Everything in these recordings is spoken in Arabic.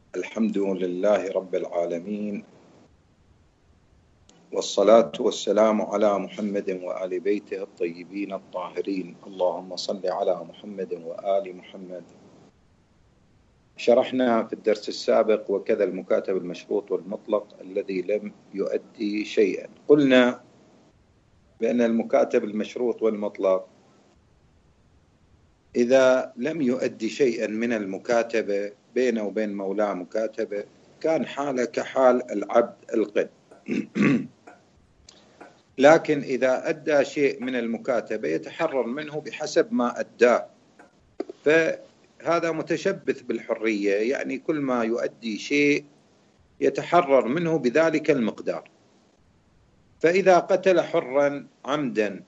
الحمد لله رب العالمين، والصلاة والسلام على محمد وآل بيته الطيبين الطاهرين. اللهم صل على محمد وآل محمد. شرحنا في الدرس السابق وكذا المكاتب المشروط والمطلق الذي لم يؤدي شيئا. قلنا بأن المكاتب المشروط والمطلق إذا لم يؤدي شيئا من المكاتبة بينه وبين مولاه مكاتبة، كان حاله كحال العبد القن. لكن إذا أدى شيء من المكاتبة يتحرر منه بحسب ما أداه، فهذا متشبث بالحرية، يعني كل ما يؤدي شيء يتحرر منه بذلك المقدار. فإذا قتل حرا عمدا،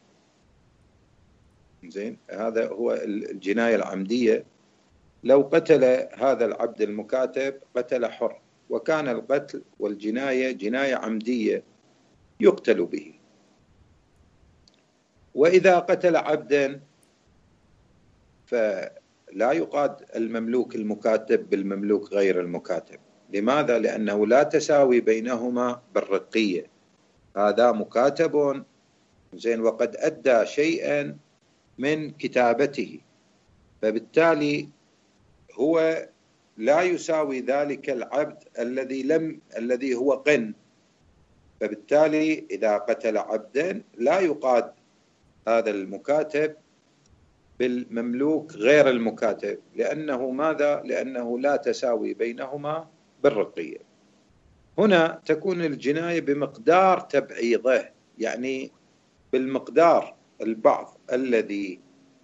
زين، هذا هو الجناية العمدية. لو قتل هذا العبد المكاتب قتل حر، وكان القتل والجناية جناية عمدية يقتل به. وإذا قتل عبدا فلا يقاد المملوك المكاتب بالمملوك غير المكاتب. لماذا؟ لأنه لا تساوي بينهما بالرقية. هذا مكاتب، زين، وقد أدى شيئا من كتابته، فبالتالي هو لا يساوي ذلك العبد الذي هو قن. فبالتالي إذا قتل عبدا لا يقاد هذا المكاتب بالمملوك غير المكاتب. لأنه ماذا؟ لأنه لا تساوي بينهما بالرقية. هنا تكون الجناية بمقدار تبعيضه، يعني بالمقدار البعض الذي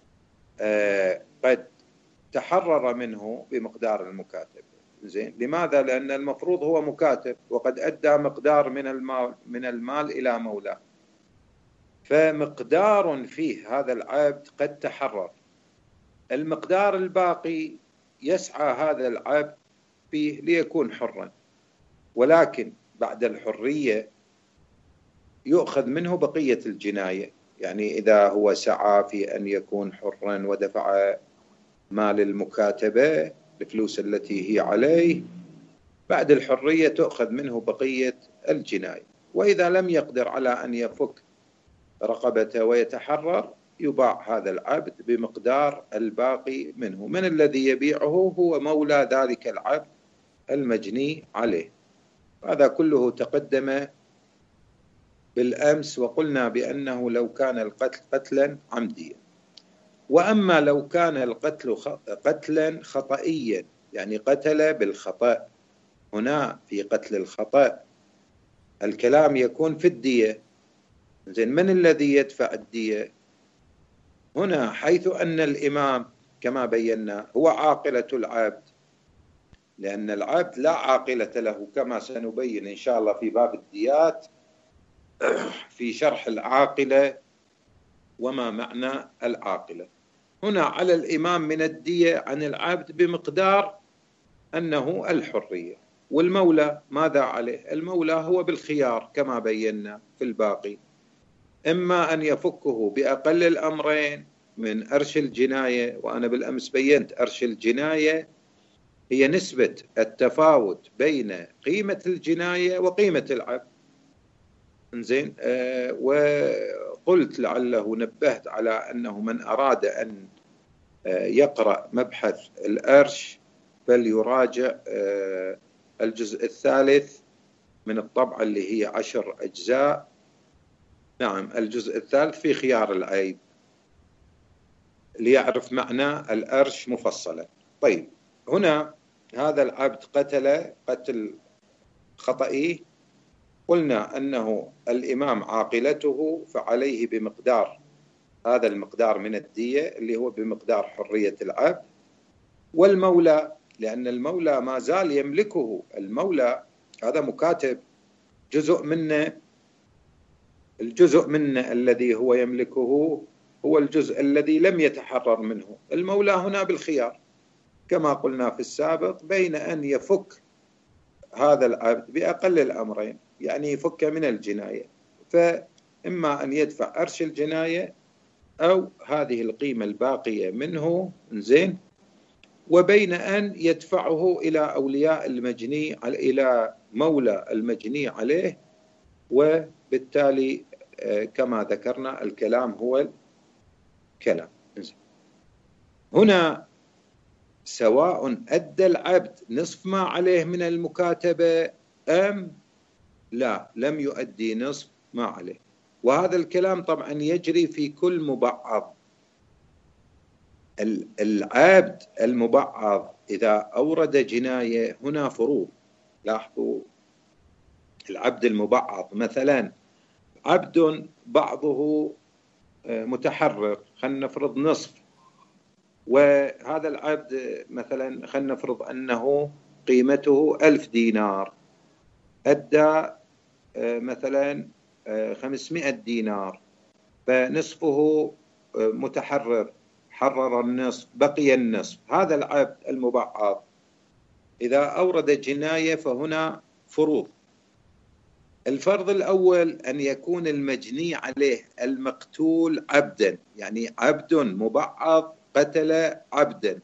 قد تحرر منه بمقدار المكاتب. زين، لماذا؟ لأن المفروض هو مكاتب وقد أدى مقدار من المال إلى مولاه، فمقدار فيه هذا العبد قد تحرر. المقدار الباقي يسعى هذا العبد فيه ليكون حرا، ولكن بعد الحرية يؤخذ منه بقية الجناية. يعني إذا هو سعى في أن يكون حرا ودفع مال المكاتبة الفلوس التي هي عليه، بعد الحرية تؤخذ منه بقية الجناية. وإذا لم يقدر على أن يفك رقبته ويتحرر، يباع هذا العبد بمقدار الباقي منه. من الذي يبيعه؟ هو مولى ذلك العبد المجني عليه. هذا كله تقدم بالأمس، وقلنا بأنه لو كان القتل قتلا عمديا. وأما لو كان القتل قتلا خطئيا، يعني قتل بالخطأ، هنا في قتل الخطأ الكلام يكون في الدية. زين، من الذي يدفع الدية؟ هنا حيث أن الإمام كما بينا هو عاقلة العبد، لأن العبد لا عاقلة له كما سنبين إن شاء الله في باب الديات في شرح العاقلة وما معنى العاقلة. هنا على الإمام من الدية عن العبد بمقدار أنه الحرية. والمولى ماذا عليه؟ المولى هو بالخيار كما بينا في الباقي، إما أن يفكه بأقل الأمرين من أرش الجناية. وأنا بالأمس بينت أرش الجناية هي نسبة التفاوت بين قيمة الجناية وقيمة العبد. زين، وقلت لعله نبهت على أنه من أراد أن يقرأ مبحث الأرش فليراجع الجزء الثالث من الطبعة اللي هي 10 أجزاء. نعم، الجزء الثالث في خيار العيب، ليعرف معنى الأرش مفصلا. طيب، هنا هذا العبد قتل خطئي. قلنا أنه الإمام عاقلته، فعليه بمقدار هذا المقدار من الدية اللي هو بمقدار حرية العبد. والمولى، لأن المولى ما زال يملكه. المولى هذا مكاتب، الجزء منه الذي هو يملكه هو الجزء الذي لم يتحرر منه. المولى هنا بالخيار كما قلنا في السابق، بين أن يفك هذا العبد بأقل الأمرين، يعني يفك من الجناية، فإما أن يدفع أرش الجناية أو هذه القيمة الباقية منه. زين، وبين أن يدفعه إلى أولياء المجني، إلى مولى المجني عليه، وبالتالي كما ذكرنا الكلام هو الكلام. هنا سواء أدى العبد نصف ما عليه من المكاتبة أم لا، لم يؤدي نصف ما عليه. وهذا الكلام طبعا يجري في كل مبعض. العبد المبعض إذا أورد جناية هنا فروض. لاحظوا العبد المبعض مثلا عبد بعضه متحرر، خلينا نفرض نصف، وهذا العبد مثلا خلينا نفرض أنه قيمته 1000 دينار، أدى مثلا 500 دينار، فنصفه متحرر، حرر النصف، بقي النصف. هذا العبد المبعض إذا أورد جناية فهنا فروض. الفرض الأول أن يكون المجني عليه المقتول عبدا، يعني عبد مبعض قتل عبدا،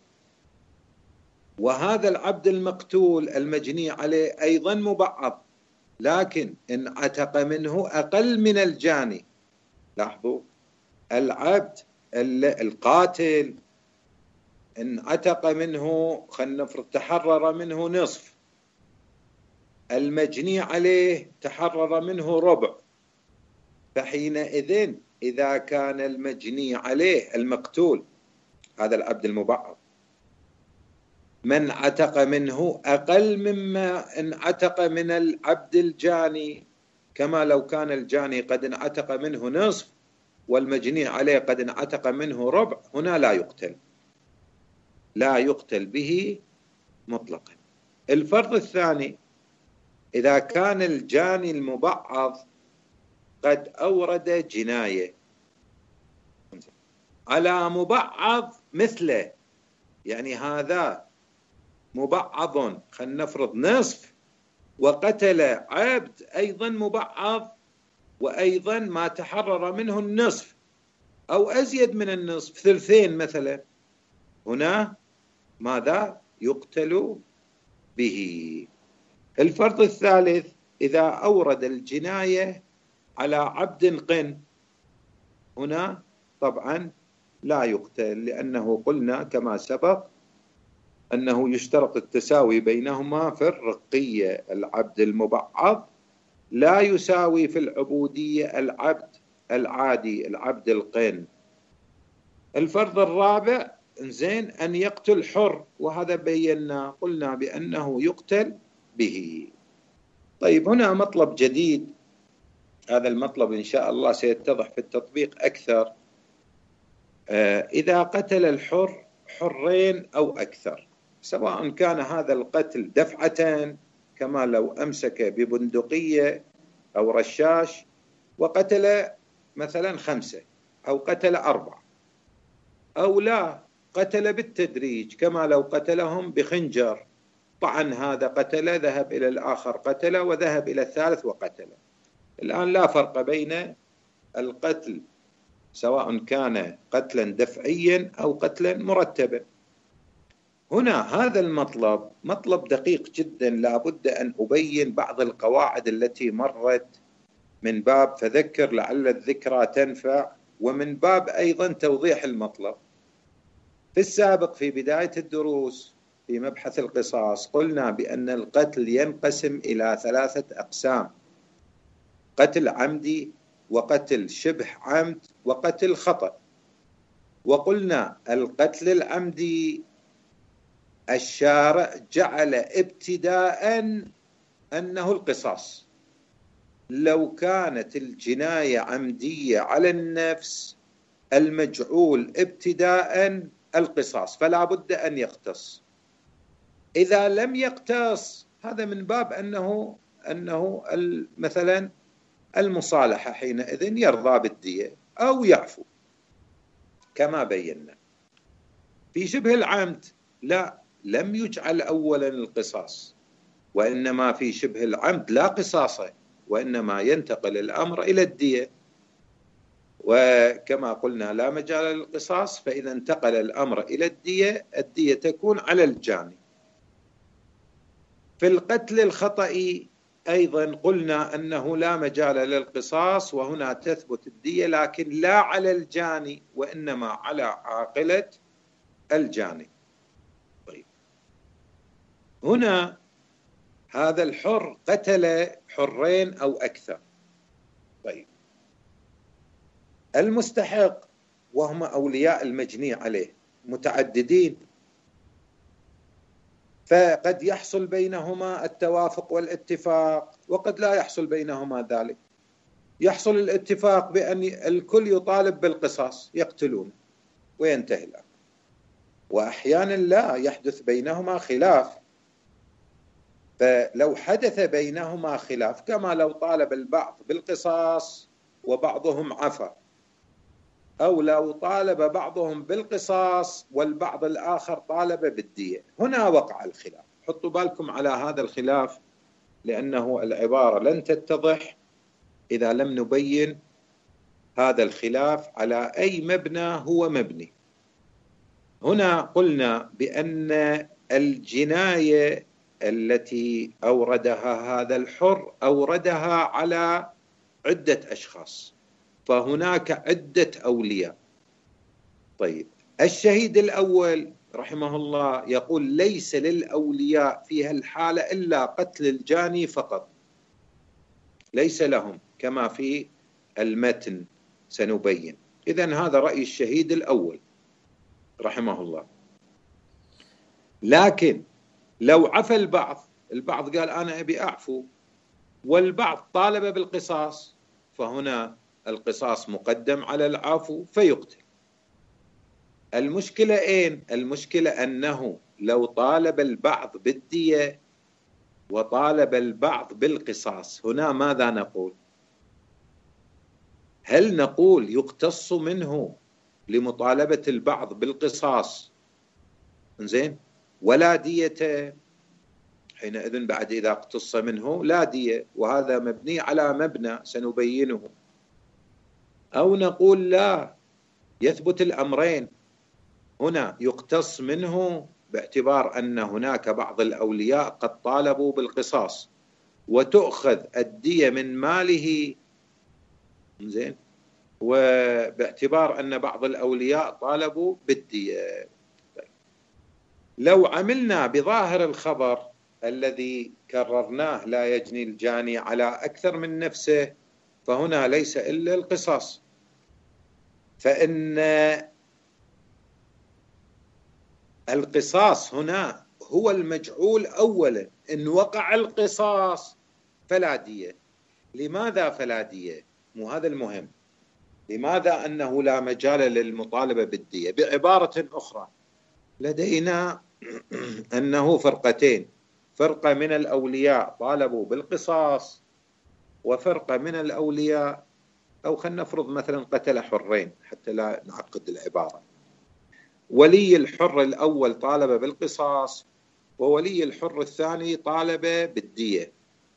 وهذا العبد المقتول المجني عليه أيضا مبعض، لكن إن عتق منه أقل من الجاني. لاحظوا العبد القاتل إن عتق منه، خلينا نفرض تحرر منه نصف، المجني عليه تحرر منه ربع، فحينئذ إذا كان المجني عليه المقتول هذا العبد المبعض من عتق منه أقل مما إن عتق من العبد الجاني، كما لو كان الجاني قد انعتق منه نصف والمجني عليه قد انعتق منه ربع، هنا لا يقتل به مطلقا. الفرض الثاني إذا كان الجاني المبعض قد أورد جناية على مبعض مثله، يعني هذا مبعض خلينا نفرض نصف وقتل عبد أيضا مبعض وأيضا ما تحرر منه النصف أو أزيد من النصف، ثلثين مثلا، هنا ماذا يقتل به؟ الفرض الثالث إذا أورد الجناية على عبد قن، هنا طبعا لا يقتل، لأنه قلنا كما سبق أنه يشترط التساوي بينهما في الرقية. العبد المبعض لا يساوي في العبودية العبد العادي، العبد القن. الفرض الرابع زين أن يقتل حر، وهذا بينا قلنا بأنه يقتل به. طيب هنا مطلب جديد، هذا المطلب إن شاء الله سيتضح في التطبيق أكثر. إذا قتل الحر حرين أو أكثر، سواء كان هذا القتل دفعة كما لو أمسك ببندقية أو رشاش وقتل مثلا 5 أو قتل 4، أو لا قتل بالتدريج كما لو قتلهم بخنجر، طعن هذا قتل، ذهب إلى الآخر قتل، وذهب إلى الثالث وقتل. الآن لا فرق بين القتل سواء كان قتلا دفعيا أو قتلا مرتبا. هنا هذا المطلب مطلب دقيق جدا، لا بد أن أبين بعض القواعد التي مرت من باب فذكر لعل الذكرى تنفع، ومن باب أيضا توضيح المطلب. في السابق في بداية الدروس في مبحث القصاص قلنا بأن القتل ينقسم إلى 3 أقسام: قتل عمدي، وقتل شبه عمد، وقتل خطأ. وقلنا القتل العمدي الشارع جعل ابتداء أنه القصاص، لو كانت الجناية عمدية على النفس المجعول ابتداء القصاص، فلا بد أن يقتص. إذا لم يقتص هذا من باب أنه مثلا المصالحة حينئذ يرضى بالدية أو يعفو كما بينا. في شبه العمد لا، لم يجعل أولا القصاص، وإنما في شبه العمد لا قصاص، وإنما ينتقل الأمر إلى الدية. وكما قلنا لا مجال للقصاص، فإذا انتقل الأمر إلى الدية تكون على الجاني. في القتل الخطئي أيضا قلنا أنه لا مجال للقصاص، وهنا تثبت الدية، لكن لا على الجاني وإنما على عاقلة الجاني. طيب، هنا هذا الحر قتل حرين أو أكثر. طيب، المستحق وهم أولياء المجني عليه متعددين، فقد يحصل بينهما التوافق والاتفاق، وقد لا يحصل بينهما ذلك. يحصل الاتفاق بأن الكل يطالب بالقصاص يقتلون وينتهي الأمر، وأحيانا لا، يحدث بينهما خلاف. فلو حدث بينهما خلاف، كما لو طالب البعض بالقصاص وبعضهم عفى، أو لو طالب بعضهم بالقصاص والبعض الآخر طالب بالدية، هنا وقع الخلاف. حطوا بالكم على هذا الخلاف، لأنه العبارة لن تتضح إذا لم نبين هذا الخلاف على أي مبنى هو مبني. هنا قلنا بأن الجناية التي أوردها هذا الحر أوردها على عدة أشخاص، فهناك عدة أولياء. طيب، الشهيد الأول رحمه الله يقول ليس للأولياء في هالحالة إلا قتل الجاني فقط، ليس لهم، كما في المتن سنبين. إذن هذا رأي الشهيد الأول رحمه الله. لكن لو عفى البعض قال أنا أبي أعفو، والبعض طالب بالقصاص، فهنا القصاص مقدم على العفو فيقتل. المشكلة أين؟ المشكلة أنه لو طالب البعض بالدية وطالب البعض بالقصاص، هنا ماذا نقول؟ هل نقول يقتص منه لمطالبة البعض بالقصاص زين ولا دية؟ حينئذ بعد إذا اقتص منه لا دية، وهذا مبني على مبنى سنبينه. أو نقول لا، يثبت الأمرين، هنا يقتص منه باعتبار أن هناك بعض الأولياء قد طالبوا بالقصاص، وتؤخذ الدية من ماله زين، وباعتبار أن بعض الأولياء طالبوا بالدية. لو عملنا بظاهر الخبر الذي كررناه لا يجني الجاني على أكثر من نفسه، فهنا ليس إلا القصاص، فإن القصاص هنا هو المجعول أولا. إن وقع القصاص فلا دية. لماذا فلا دية؟ مو هذا المهم. لماذا أنه لا مجال للمطالبة بالدية؟ بعبارة أخرى، لدينا أنه فرقتين، فرقة من الأولياء طالبوا بالقصاص، وفرقة من الأولياء، أو خلينا نفرض مثلا قتل حرين حتى لا نعقد العبارة، ولي الحر الأول طالب بالقصاص، وولي الحر الثاني طالب بالدية.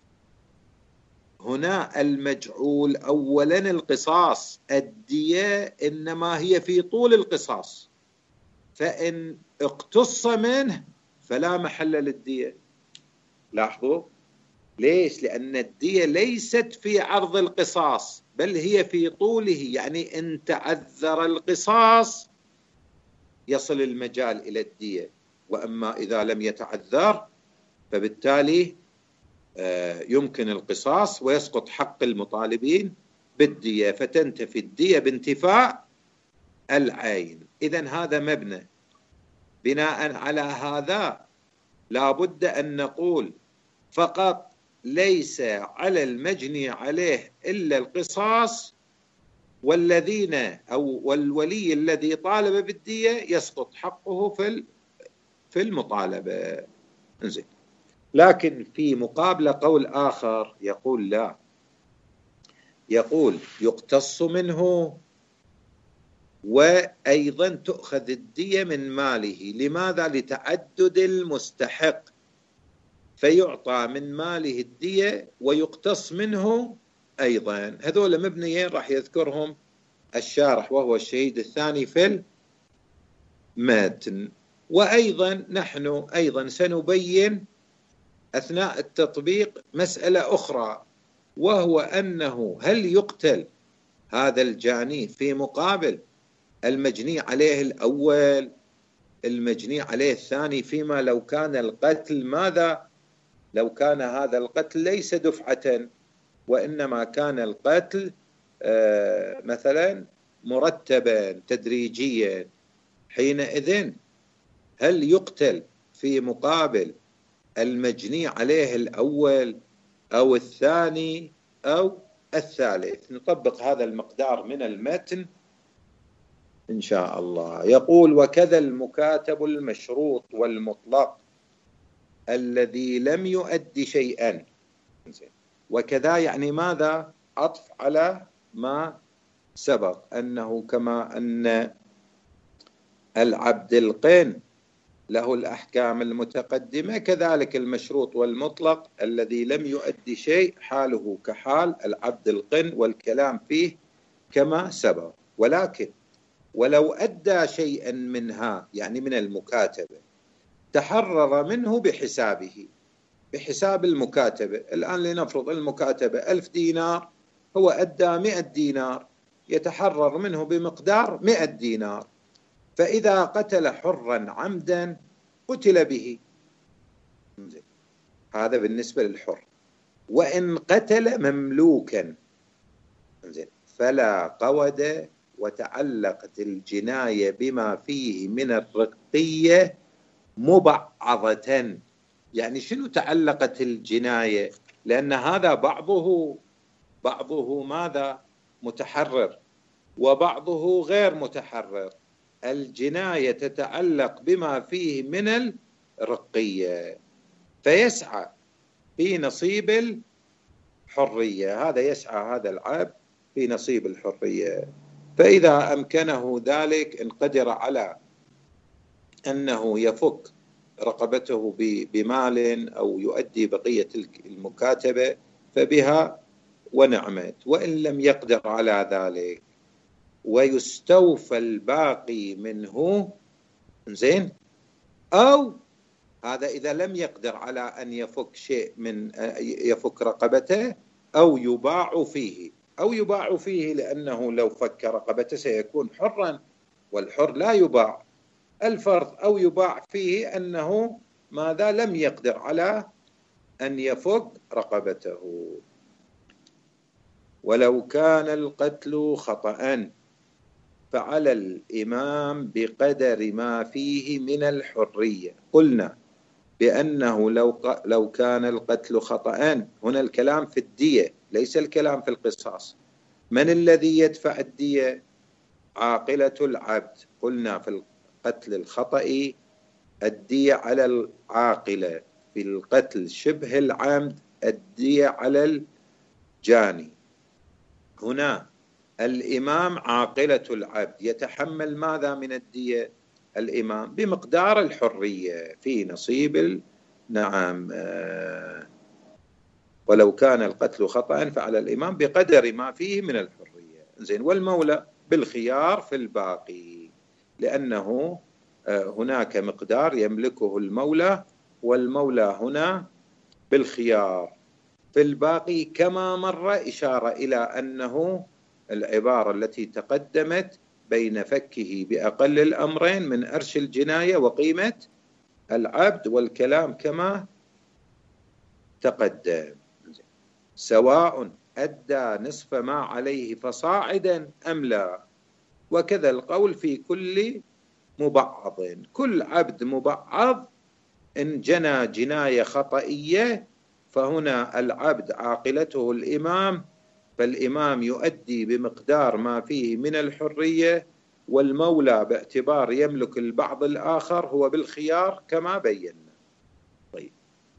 هنا المجعول أولا القصاص، الدية إنما هي في طول القصاص، فإن اقتص منه فلا محل للدية. لاحظوا ليش؟ لأن الدية ليست في عرض القصاص، بل هي في طوله، يعني إن تعذر القصاص يصل المجال إلى الدية، وأما إذا لم يتعذر فبالتالي يمكن القصاص ويسقط حق المطالبين بالدية، فتنتفي الدية بانتفاء العين. إذن هذا مبنى. بناء على هذا لا بد أن نقول فقط ليس على المجني عليه إلا القصاص، والذين أو والولي الذي طالب بالدية يسقط حقه في المطالبة. انزين. لكن في مقابل قول آخر يقول لا، يقول يقتص منه وأيضا تؤخذ الدية من ماله. لماذا؟ لتعدد المستحق، فيعطى من ماله الدية ويقتص منه أيضا. هذول مبنيين راح يذكرهم الشارح وهو الشهيد الثاني في المتن. وأيضا نحن أيضا سنبين أثناء التطبيق مسألة أخرى، وهو أنه هل يقتل هذا الجاني في مقابل المجني عليه الأول، المجني عليه الثاني، فيما لو كان القتل ماذا؟ لو كان هذا القتل ليس دفعة، وإنما كان القتل مثلا مرتبا تدريجيا، حينئذ هل يقتل في مقابل المجني عليه الأول أو الثاني أو الثالث؟ نطبق هذا المقدار من المتن إن شاء الله. يقول: وكذا المكاتب المشروط والمطلق الذي لم يؤدي شيئا. وكذا يعني ماذا؟ عطف على ما سبق، أنه كما أن العبد القن له الأحكام المتقدمة، كذلك المشروط والمطلق الذي لم يؤدي شيء حاله كحال العبد القن، والكلام فيه كما سبق. ولكن ولو أدى شيئا منها، يعني من المكاتبة، تحرر منه بحسابه، بحساب المكاتبة. الآن لنفرض المكاتبة 1000 دينار، هو أدى 100 دينار، يتحرر منه بمقدار 100 دينار. فإذا قتل حرا عمدا قتل به، هذا بالنسبة للحر. وإن قتل مملوكا فلا قود، وتعلقت الجناية بما فيه من الرقية مبعضة. يعني شنو تعلقت الجناية؟ لأن هذا بعضه ماذا؟ متحرر، وبعضه غير متحرر. الجناية تتعلق بما فيه من الرقية، فيسعى في نصيب الحرية. هذا يسعى هذا العبد في نصيب الحرية. فإذا أمكنه ذلك، إن قدر على أنه يفك رقبته بمال أو يؤدي بقية المكاتبة، فبها ونعمت. وإن لم يقدر على ذلك ويستوفى الباقي منه، زين، أو هذا إذا لم يقدر على أن يفك شيء من يفك رقبته، أو يباع فيه. أو يباع فيه لأنه لو فك رقبته سيكون حرا، والحر لا يباع. الفرض أو يباع فيه أنه ماذا؟ لم يقدر على أن يفك رقبته. ولو كان القتل خطأ فعلى الإمام بقدر ما فيه من الحرية. قلنا بأنه لو كان القتل خطأ، هنا الكلام في الدية ليس الكلام في القصاص. من الذي يدفع الدية؟ عاقلة العبد. قلنا في القتل الخطأ الدية على العاقلة، في القتل شبه العمد الدية على الجاني. هنا الإمام عاقلة العبد يتحمل ماذا من الدية؟ الإمام بمقدار الحرية في نصيب نعم. ولو كان القتل خطأ فعلى الإمام بقدر ما فيه من الحرية. زين. والمولى بالخيار في الباقي، لأنه هناك مقدار يملكه المولى، والمولى هنا بالخيار في الباقي، كما مر إشارة إلى أنه العبارة التي تقدمت بين فكه بأقل الأمرين من أرش الجناية وقيمة العبد، والكلام كما تقدم، سواء أدى نصف ما عليه فصاعدا أم لا. وكذا القول في كل مبعض. كل عبد مبعض إن جنى جناية خطئية، فهنا العبد عاقلته الإمام، فالإمام يؤدي بمقدار ما فيه من الحرية، والمولى باعتبار يملك البعض الآخر هو بالخيار كما بينا. طيب.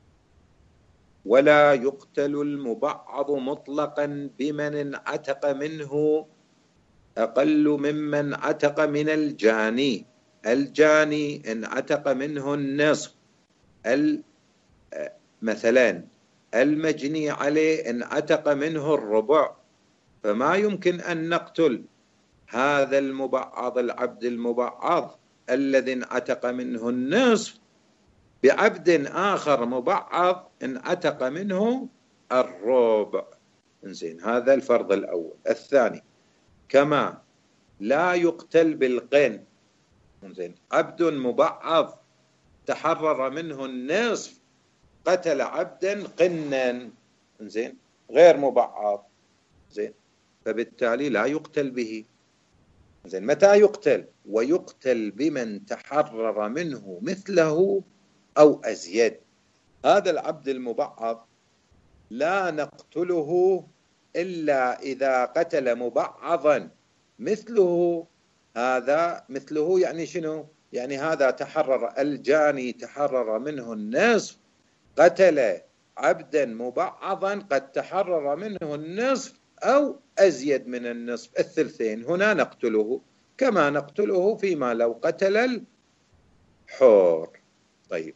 ولا يقتل المبعض مطلقا بمن انعتق منه أقل ممن عتق من الجاني. الجاني انعتق منه النصف، مثلا المجني عليه انعتق منه الربع، فما يمكن أن نقتل هذا المبعض العبد المبعض الذي انعتق منه النصف بعبد آخر مبعض انعتق منه الربع. إنزين، هذا الفرض الأول. الثاني، كما لا يقتل بالقن. إنزين، عبد مبعض تحرر منه النصف قتل عبدا قنا، إنزين، غير مبعض، زين، فبالتالي لا يقتل به. زين، متى يقتل؟ ويقتل بمن تحرر منه مثله أو أزيد. هذا العبد المبعض لا نقتله إلا إذا قتل مبعضا مثله. هذا مثله يعني شنو؟ يعني هذا تحرر، الجاني تحرر منه النصف، قتل عبدا مبعضا قد تحرر منه النصف أو أزيد من النصف، الثلثين، هنا نقتله كما نقتله فيما لو قتل الحر. طيب،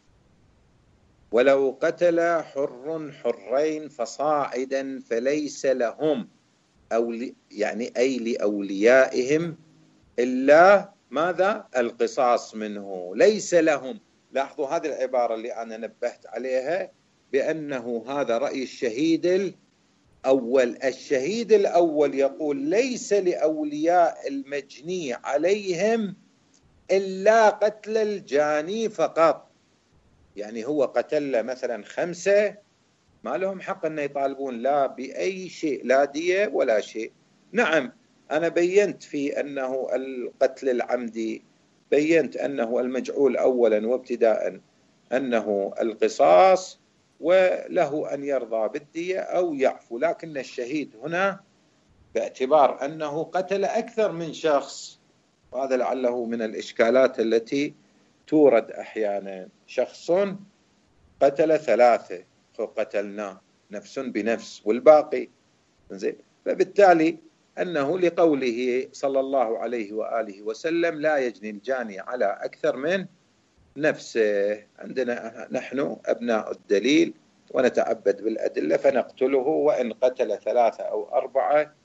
ولو قتل حر حرين فصاعدا فليس لهم يعني أي لأوليائهم إلا ماذا؟ القصاص منه. ليس لهم، لاحظوا هذه العبارة اللي أنا نبهت عليها بأنه هذا رأي الشهيد الأول. الشهيد الأول يقول ليس لأولياء المجني عليهم إلا قتل الجاني فقط. يعني هو قتل مثلا 5، ما لهم حق أن يطالبون لا بأي شيء، لا دية ولا شيء. نعم، أنا بينت في أنه القتل العمدي، بينت أنه المجعول أولا وابتداء أنه القصاص وله أن يرضى بالدية أو يعفو، لكن الشهيد هنا باعتبار أنه قتل أكثر من شخص، وهذا لعله من الإشكالات التي تورد أحيانا، شخص قتل 3 قتلناه نفس بنفس والباقي، زين، فبالتالي أنه لقوله صلى الله عليه وآله وسلم لا يجني الجاني على أكثر من نفسه. عندنا نحن أبناء الدليل ونتعبد بالأدلة فنقتله، وإن قتل 3 أو 4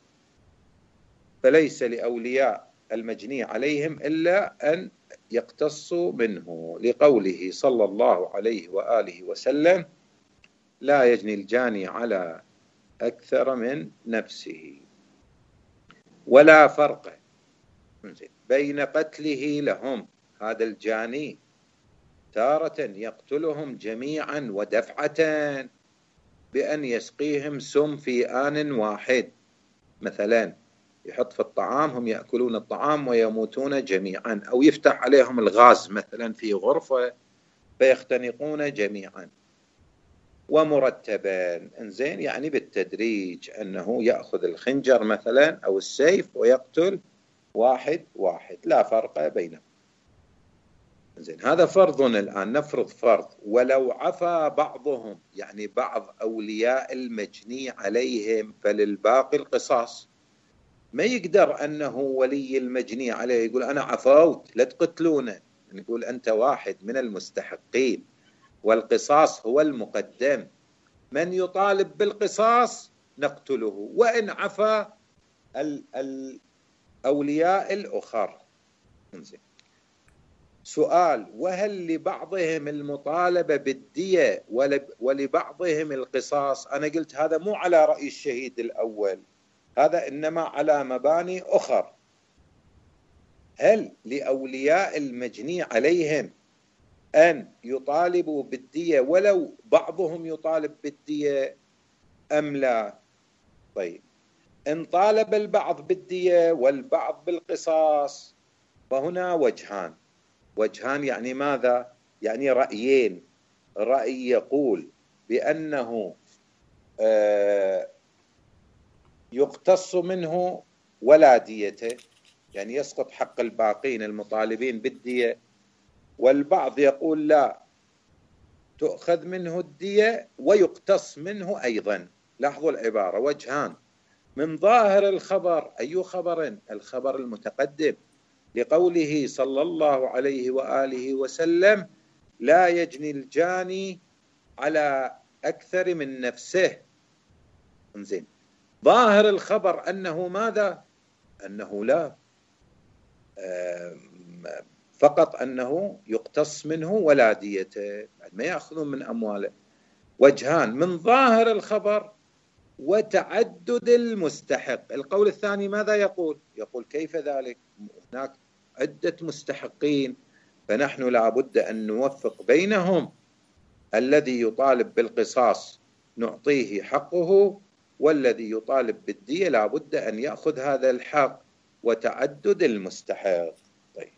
فليس لأولياء المجني عليهم إلا أن يقتصوا منه، لقوله صلى الله عليه وآله وسلم لا يجني الجاني على أكثر من نفسه. ولا فرق بين قتله لهم، هذا الجاني تارة يقتلهم جميعا ودفعة بأن يسقيهم سم في آن واحد، مثلا يحط في الطعام هم يأكلون الطعام ويموتون جميعا، أو يفتح عليهم الغاز مثلا في غرفة فيختنقون جميعا. ومرتبا، انزين، يعني بالتدريج، أنه يأخذ الخنجر مثلا أو السيف ويقتل واحد واحد، لا فرق بينهم. زين، هذا فرض. الآن نفرض فرض، ولو عفى بعضهم، يعني بعض أولياء المجني عليهم، فللباقي القصاص. ما يقدر أنه ولي المجني عليه يقول أنا عفوت لا تقتلونه، يقول أنت واحد من المستحقين والقصاص هو المقدم، من يطالب بالقصاص نقتله وإن عفى الأولياء الأخر. سؤال، وهل لبعضهم المطالبة بالدية ولبعضهم القصاص؟ أنا قلت هذا مو على رأي الشهيد الأول، هذا إنما على مباني أخر. هل لأولياء المجني عليهم أن يطالبوا بالدية ولو بعضهم يطالب بالدية أم لا؟ طيب، إن طالب البعض بالدية والبعض بالقصاص فهنا وجهان. يعني ماذا؟ يعني رأيين. رأي يقول بأنه يقتص منه ولا ديته، يعني يسقط حق الباقين المطالبين بالدية، والبعض يقول لا، تؤخذ منه الدية ويقتص منه أيضا. لاحظوا العبارة، وجهان من ظاهر الخبر. أي خبر؟ الخبر المتقدم، لقوله صلى الله عليه وآله وسلم لا يجني الجاني على أكثر من نفسه. انزين، ظاهر الخبر أنه ماذا؟ أنه لا فقط أنه يقتص منه ولا ديته، ما يأخذون من أمواله. وجهان من ظاهر الخبر وتعدد المستحق. القول الثاني ماذا يقول؟ يقول كيف ذلك؟ هناك عدة مستحقين، فنحن لابد أن نوفق بينهم. الذي يطالب بالقصاص نعطيه حقه، والذي يطالب بالدية لابد أن يأخذ هذا الحق، وتعدد المستحق. طيب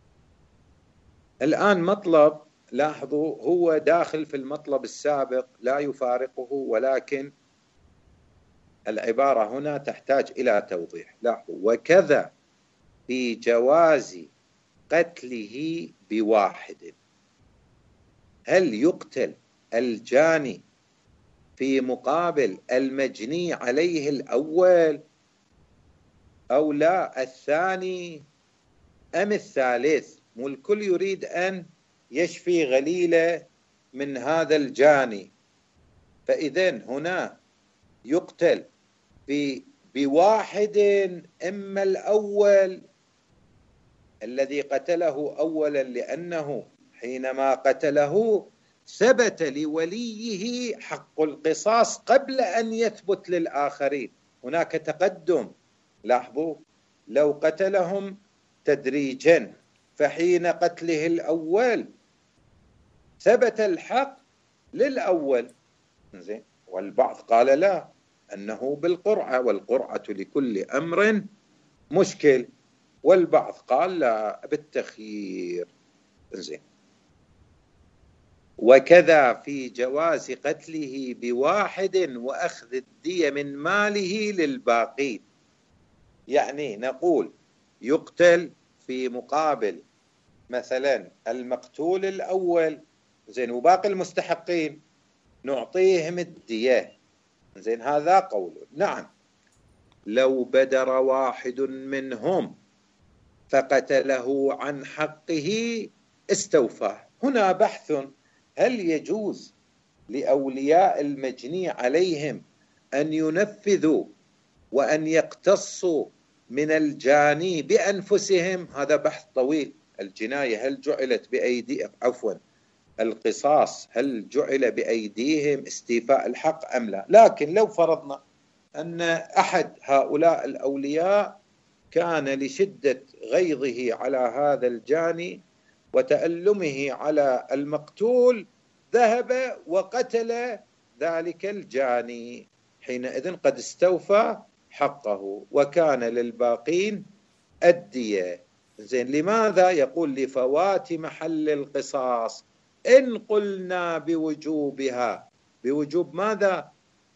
الآن مطلب، لاحظوا هو داخل في المطلب السابق لا يفارقه، ولكن العبارة هنا تحتاج إلى توضيح. لاحظوا وكذا في جواز قتله بواحد. هل يقتل الجاني في مقابل المجني عليه الأول أو لا الثاني أم الثالث؟ مو الكل يريد أن يشفي غليله من هذا الجاني، فإذن هنا يقتل بواحد، إما الأول الذي قتله أولا لأنه حينما قتله ثبت لوليه حق القصاص قبل أن يثبت للآخرين. هناك تقدم. لاحظوا لو قتلهم تدريجا فحين قتله الأول ثبت الحق للأول، زين. والبعض قال لا، أنه بالقرعة، والقرعة لكل أمر مشكل. والبعض قال لا، بالتخيير، زين. وكذا في جواز قتله بواحد وأخذ الدية من ماله للباقين. يعني نقول يقتل في مقابل مثلا المقتول الأول، زين، وباقي المستحقين نعطيهم الدية، زين. هذا قول. نعم، لو بدر واحد منهم فقتله عن حقه استوفاه. هنا بحث، هل يجوز لأولياء المجني عليهم أن ينفذوا وأن يقتصوا من الجاني بأنفسهم؟ هذا بحث طويل. الجناية هل جعلت بأيدي القصاص هل جعل بأيديهم استيفاء الحق أم لا؟ لكن لو فرضنا أن أحد هؤلاء الأولياء كان لشدة غيظه على هذا الجاني وتألمه على المقتول ذهب وقتل ذلك الجاني، حينئذ قد استوفى حقه وكان للباقين الدية، زين. لماذا؟ يقول لفوات محل القصاص إن قلنا بوجوبها. بوجوب ماذا؟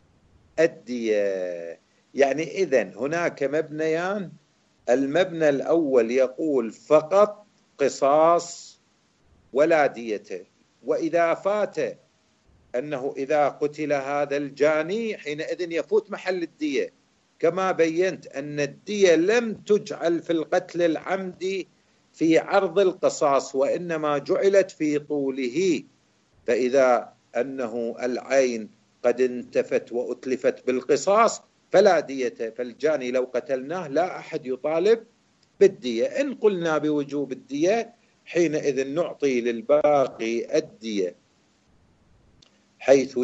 الدية. يعني إذن هناك مبنيان. المبنى الأول يقول فقط قصاص ولا دية، وإذا فات أنه إذا قتل هذا الجاني حينئذ يفوت محل الدية، كما بينت أن الدية لم تجعل في القتل العمدي في عرض القصاص، وإنما جعلت في طوله. فإذا أنه العين قد انتفت وأتلفت بالقصاص فلا دية، فالجاني لو قتلناه لا أحد يطالب بالدية. إن قلنا بوجوب الدية حينئذ نعطي للباقي الدية حيث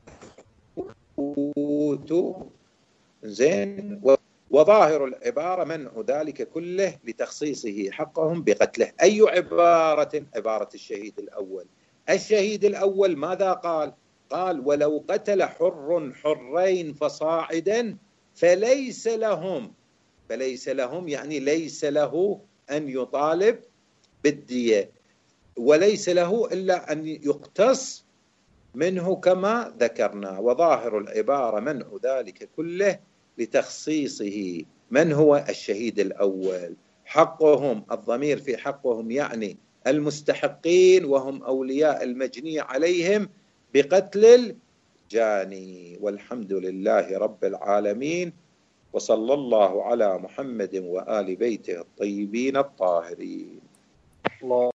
يفوت، زين. وظاهر العبارة منع ذلك كله لتخصيصه حقهم بقتله. أي عبارة؟ عبارة الشهيد الأول. الشهيد الأول ماذا قال؟ قال ولو قتل حر حرين فصاعدا فليس لهم يعني ليس له أن يطالب بالدية، وليس له إلا أن يقتص منه كما ذكرنا. وظاهر العبارة منع ذلك كله لتخصيصه. من هو الشهيد الأول؟ حقهم، الضمير في حقهم يعني المستحقين، وهم أولياء المجني عليهم بقتل الجاني. والحمد لله رب العالمين، وصلى الله على محمد وآل بيته الطيبين الطاهرين.